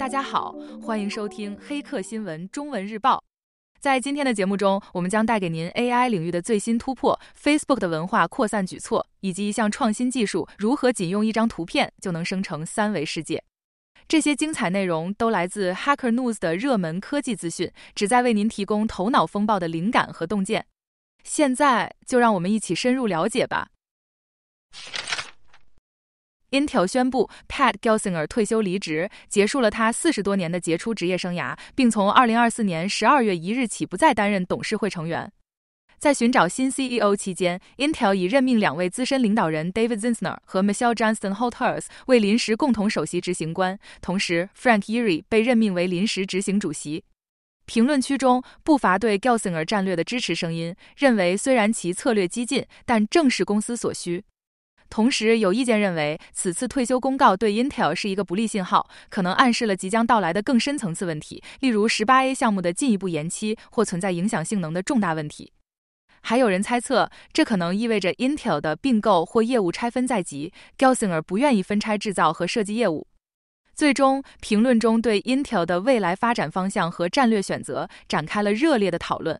大家好，欢迎收听黑客新闻中文日报。在今天的节目中，我们将带给您 AI 领域的最新突破、Facebook 的文化扩散举措，以及一项创新技术如何仅用一张图片就能生成三维世界。这些精彩内容都来自 Hacker News 的热门科技资讯，旨在为您提供头脑风暴的灵感和洞见。现在就让我们一起深入了解吧。Intel 宣布 Pat Gelsinger 退休离职，结束了他40多年的杰出职业生涯，并从2024年12月1日起不再担任董事会成员。在寻找新 CEO 期间， Intel 已任命2位资深领导人 David Zinsner 和 Michelle Johnston-Holthouse 为临时共同首席执行官，同时 Frank Yeary 被任命为临时执行主席。评论区中不乏对 Gelsinger 战略的支持声音，认为虽然其策略激进，但正是公司所需。同时有意见认为，此次退休公告对 Intel 是一个不利信号，可能暗示了即将到来的更深层次问题，例如 18A 项目的进一步延期或存在影响性能的重大问题。还有人猜测，这可能意味着 Intel 的并购或业务拆分在即， Gelsinger 不愿意分拆制造和设计业务。最终，评论中对 Intel 的未来发展方向和战略选择展开了热烈的讨论。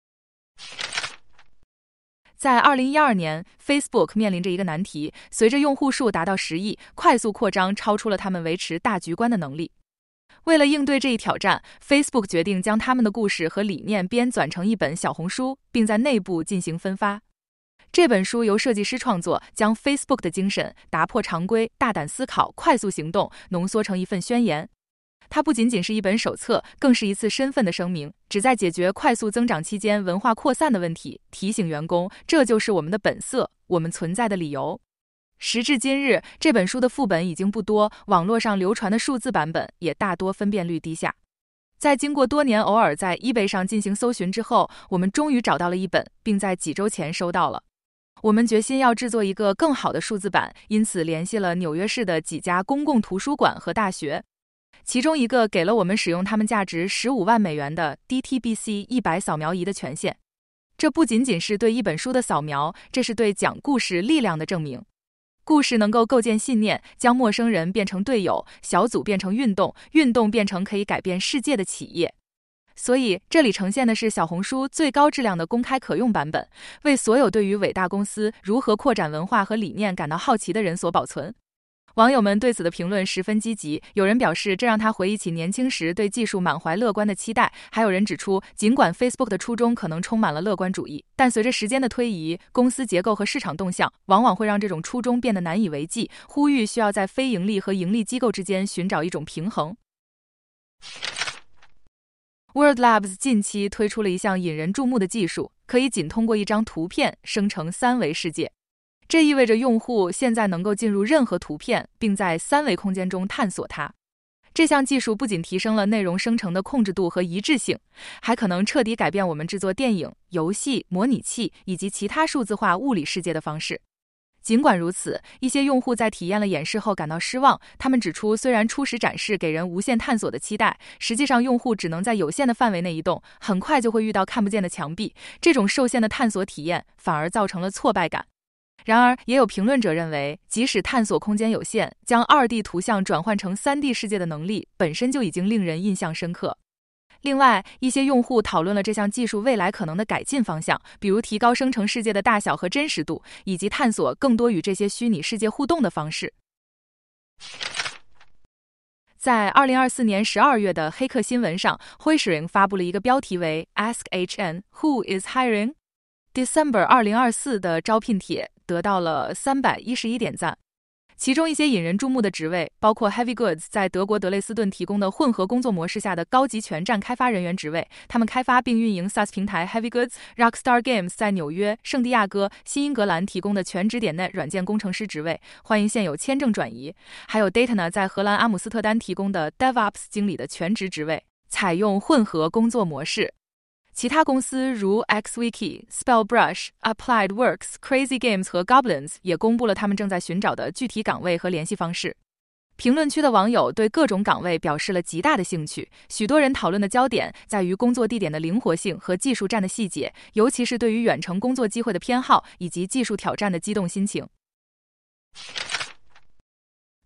在2012年 Facebook 面临着一个难题，随着用户数达到10亿，快速扩张超出了他们维持大局观的能力。为了应对这一挑战， Facebook 决定将他们的故事和理念编纂成一本小红书，并在内部进行分发。这本书由设计师创作，将 Facebook 的精神、打破常规、大胆思考、快速行动浓缩成一份宣言。它不仅仅是一本手册，更是一次身份的声明，旨在解决快速增长期间文化扩散的问题，提醒员工这就是我们的本色，我们存在的理由。时至今日，这本书的副本已经不多，网络上流传的数字版本也大多分辨率低下。在经过多年偶尔在 eBay 上进行搜寻之后，我们终于找到了一本，并在几周前收到了。我们决心要制作一个更好的数字版，因此联系了纽约市的几家公共图书馆和大学。其中一个给了我们使用他们价值15万美元的 DTBC 100扫描仪的权限。这不仅仅是对一本书的扫描，这是对讲故事力量的证明。故事能够构建信念，将陌生人变成队友，小组变成运动，运动变成可以改变世界的企业。所以这里呈现的是小红书最高质量的公开可用版本，为所有对于伟大公司如何扩展文化和理念感到好奇的人所保存。网友们对此的评论十分积极，有人表示这让他回忆起年轻时对技术满怀乐观的期待，还有人指出，尽管 Facebook 的初衷可能充满了乐观主义，但随着时间的推移，公司结构和市场动向往往会让这种初衷变得难以为继，呼吁需要在非盈利和盈利机构之间寻找一种平衡。World Labs 近期推出了一项引人注目的技术，可以仅通过一张图片生成三维世界。这意味着用户现在能够进入任何图片，并在三维空间中探索它。这项技术不仅提升了内容生成的控制度和一致性，还可能彻底改变我们制作电影、游戏、模拟器以及其他数字化物理世界的方式。尽管如此，一些用户在体验了演示后感到失望，他们指出，虽然初始展示给人无限探索的期待，实际上用户只能在有限的范围内移动，很快就会遇到看不见的墙壁，这种受限的探索体验反而造成了挫败感。然而，也有评论者认为，即使探索空间有限，将 2D 图像转换成 3D 世界的能力本身就已经令人印象深刻。另外，一些用户讨论了这项技术未来可能的改进方向，比如提高生成世界的大小和真实度，以及探索更多与这些虚拟世界互动的方式。在2024年12月的黑客新闻上，辉石发布了一个标题为 Ask HN Who is Hiring? December 2024的招聘帖得到了311点赞。其中一些引人注目的职位包括 Heavy Goods 在德国德累斯顿提供的混合工作模式下的高级全站开发人员职位，他们开发并运营 SaaS 平台 Heavy Goods。Rockstar Games 在纽约、圣地亚哥、新英格兰提供的全职.net 软件工程师职位，欢迎现有签证转移。还有 Datana 在荷兰阿姆斯特丹提供的 DevOps 经理的全职职位，采用混合工作模式。其他公司如 XWiki、Spellbrush、Applied Works、Crazy Games 和 Goblins 也公布了他们正在寻找的具体岗位和联系方式。评论区的网友对各种岗位表示了极大的兴趣，许多人讨论的焦点在于工作地点的灵活性和技术栈的细节，尤其是对于远程工作机会的偏好以及技术挑战的激动心情。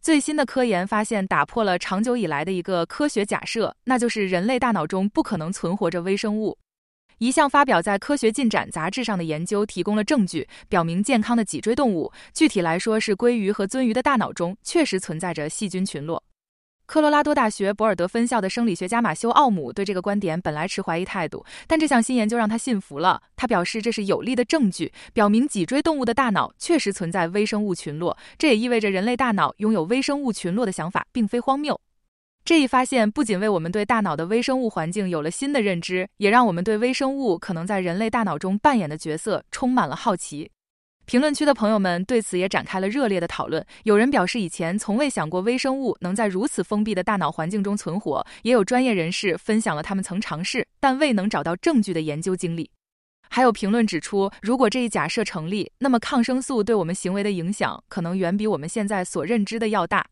最新的科研发现打破了长久以来的一个科学假设，那就是人类大脑中不可能存活着微生物。一项发表在《科学进展》杂志上的研究提供了证据，表明健康的脊椎动物，具体来说是鲑鱼和鳟鱼的大脑中确实存在着细菌群落。科罗拉多大学博尔德分校的生理学家马修·奥姆对这个观点本来持怀疑态度，但这项新研究让他信服了。他表示这是有力的证据，表明脊椎动物的大脑确实存在微生物群落，这也意味着人类大脑拥有微生物群落的想法并非荒谬。这一发现不仅为我们对大脑的微生物环境有了新的认知，也让我们对微生物可能在人类大脑中扮演的角色充满了好奇。评论区的朋友们对此也展开了热烈的讨论，有人表示以前从未想过微生物能在如此封闭的大脑环境中存活，也有专业人士分享了他们曾尝试但未能找到证据的研究经历。还有评论指出，如果这一假设成立，那么抗生素对我们行为的影响可能远比我们现在所认知的要大。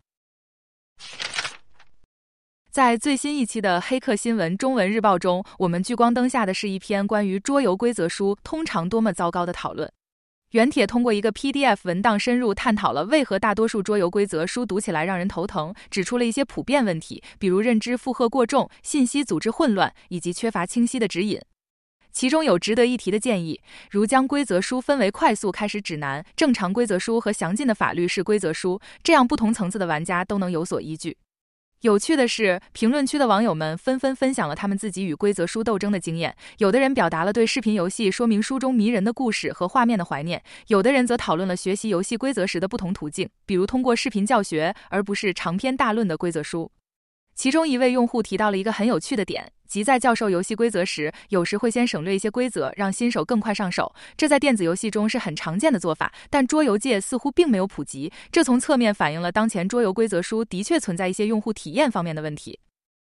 在最新一期的《黑客新闻中文日报》中，我们聚光灯下的是一篇关于桌游规则书通常多么糟糕的讨论。原帖通过一个 PDF 文档深入探讨了为何大多数桌游规则书读起来让人头疼，指出了一些普遍问题，比如认知负荷过重、信息组织混乱以及缺乏清晰的指引。其中有值得一提的建议，如将规则书分为快速开始指南、正常规则书和详尽的法律式规则书，这样不同层次的玩家都能有所依据。有趣的是，评论区的网友们纷纷分享了他们自己与规则书斗争的经验，有的人表达了对视频游戏说明书中迷人的故事和画面的怀念，有的人则讨论了学习游戏规则时的不同途径，比如通过视频教学而不是长篇大论的规则书。其中一位用户提到了一个很有趣的点，即在教授游戏规则时，有时会先省略一些规则，让新手更快上手。这在电子游戏中是很常见的做法，但桌游界似乎并没有普及。这从侧面反映了当前桌游规则书的确存在一些用户体验方面的问题。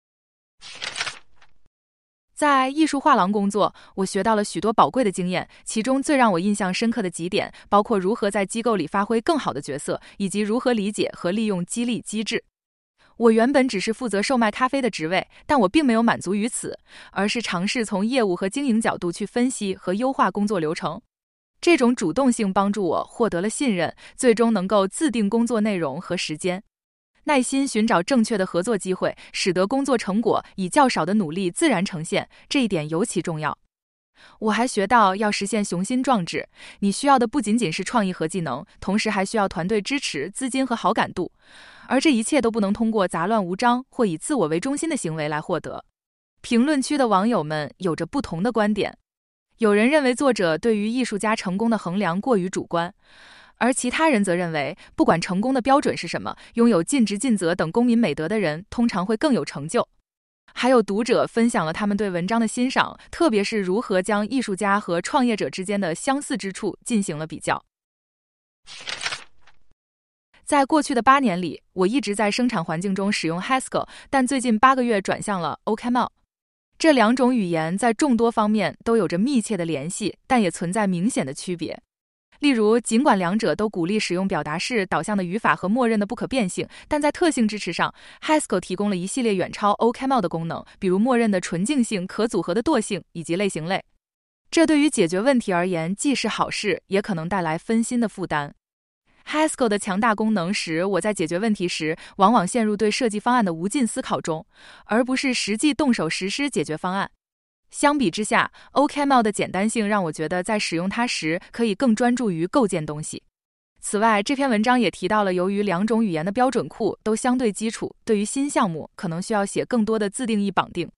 在艺术画廊工作，我学到了许多宝贵的经验，其中最让我印象深刻的几点，包括如何在机构里发挥更好的角色，以及如何理解和利用激励机制。我原本只是负责售卖咖啡的职位，但我并没有满足于此，而是尝试从业务和经营角度去分析和优化工作流程。这种主动性帮助我获得了信任，最终能够自定工作内容和时间。耐心寻找正确的合作机会，使得工作成果以较少的努力自然呈现，这一点尤其重要。我还学到要实现雄心壮志，你需要的不仅仅是创意和技能，同时还需要团队支持、资金和好感度，而这一切都不能通过杂乱无章或以自我为中心的行为来获得。评论区的网友们有着不同的观点，有人认为作者对于艺术家成功的衡量过于主观，而其他人则认为，不管成功的标准是什么，拥有尽职尽责等公民美德的人通常会更有成就。还有读者分享了他们对文章的欣赏，特别是如何将艺术家和创业者之间的相似之处进行了比较。在过去的8年里，我一直在生产环境中使用 Haskell， 但最近8个月转向了 OCaml。这两种语言在众多方面都有着密切的联系，但也存在明显的区别。例如，尽管两者都鼓励使用表达式导向的语法和默认的不可变性，但在特性支持上 ，Haskell 提供了一系列远超 OCaml 的功能，比如默认的纯净性、可组合的惰性以及类型类。这对于解决问题而言既是好事，也可能带来分心的负担。Haskell 的强大功能使我在解决问题时，往往陷入对设计方案的无尽思考中，而不是实际动手实施解决方案。相比之下 ，OCaml 的简单性让我觉得在使用它时可以更专注于构建东西。此外，这篇文章也提到了，由于两种语言的标准库都相对基础，对于新项目可能需要写更多的自定义绑定。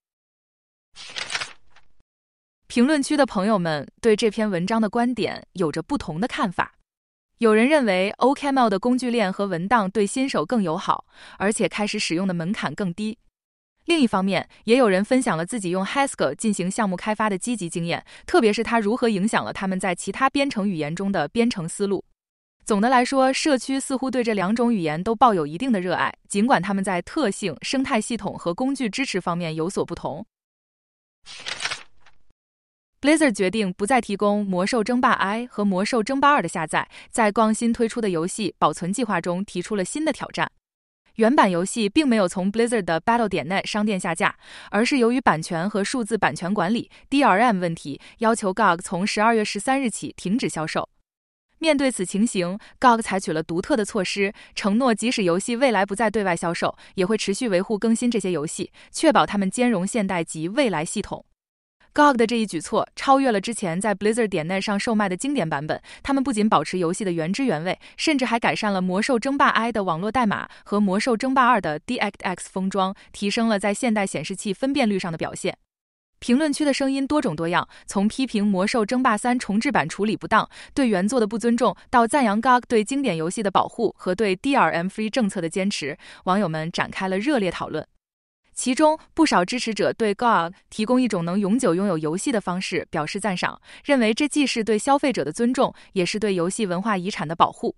评论区的朋友们对这篇文章的观点有着不同的看法。有人认为 OCaml 的工具链和文档对新手更友好，而且开始使用的门槛更低。另一方面，也有人分享了自己用 Haskell 进行项目开发的积极经验，特别是它如何影响了他们在其他编程语言中的编程思路。总的来说，社区似乎对这两种语言都抱有一定的热爱，尽管它们在特性、生态系统和工具支持方面有所不同。Blizzard 决定不再提供《魔兽争霸 I》和《魔兽争霸2》的下载，在刚新推出的游戏保存计划中提出了新的挑战。原版游戏并没有从 Blizzard 的 Battle.net 商店下架，而是由于版权和数字版权管理 DRM 问题，要求 GOG 从12月13日起停止销售。 面对此情形 ，GOG 采取了独特的措施，承诺即使游戏未来不再对外销售，也会持续维护更新这些游戏，确保它们兼容现代及未来系统。GOG 的这一举措超越了之前在 Blizzard.net 上售卖的经典版本，他们不仅保持游戏的原汁原味，甚至还改善了《魔兽争霸 I》的网络代码和《魔兽争霸2》的 DirectX 封装，提升了在现代显示器分辨率上的表现。评论区的声音多种多样，从批评《魔兽争霸3》重制版处理不当、对原作的不尊重，到赞扬 GOG 对经典游戏的保护和对 DRM-free 政策的坚持，网友们展开了热烈讨论。其中不少支持者对 GOG 提供一种能永久拥有游戏的方式表示赞赏，认为这既是对消费者的尊重，也是对游戏文化遗产的保护。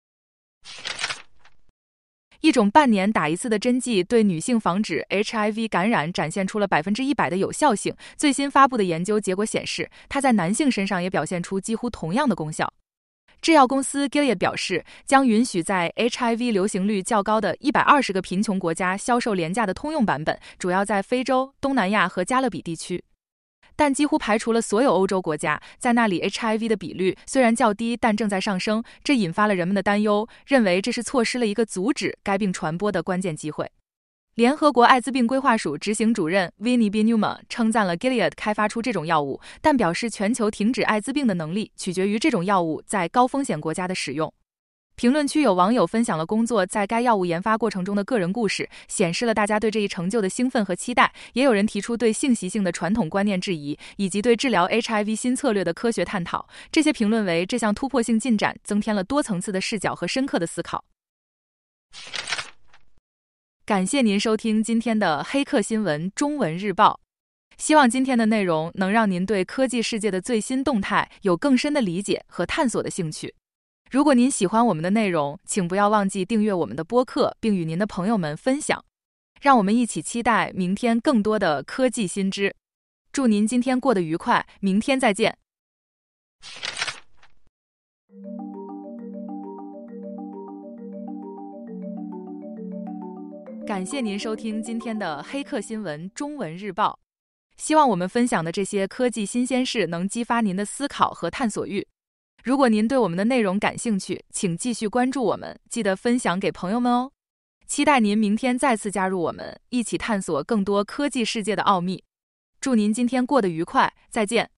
一种半年打一次的针剂对女性防止 HIV 感染展现出了100%的有效性。最新发布的研究结果显示，它在男性身上也表现出几乎同样的功效。制药公司 Gilead 表示，将允许在 HIV 流行率较高的120个贫穷国家销售廉价的通用版本，主要在非洲、东南亚和加勒比地区。但几乎排除了所有欧洲国家，在那里 HIV 的比率虽然较低，但正在上升，这引发了人们的担忧，认为这是错失了一个阻止该病传播的关键机会。联合国艾滋病规划署执行主任 Vinnie Binnuma 称赞了 Gilead 开发出这种药物，但表示全球停止艾滋病的能力取决于这种药物在高风险国家的使用。评论区有网友分享了工作在该药物研发过程中的个人故事，显示了大家对这一成就的兴奋和期待。也有人提出对性习性的传统观念质疑，以及对治疗 HIV 新策略的科学探讨。这些评论为这项突破性进展增添了多层次的视角和深刻的思考。感谢您收听今天的黑客新闻中文日报，希望今天的内容能让您对科技世界的最新动态有更深的理解和探索的兴趣。如果您喜欢我们的内容，请不要忘记订阅我们的播客，并与您的朋友们分享。让我们一起期待明天更多的科技新知。祝您今天过得愉快，明天再见。感谢您收听今天的黑客新闻中文日报，希望我们分享的这些科技新鲜事能激发您的思考和探索欲。如果您对我们的内容感兴趣，请继续关注我们，记得分享给朋友们哦。期待您明天再次加入我们，一起探索更多科技世界的奥秘。祝您今天过得愉快，再见。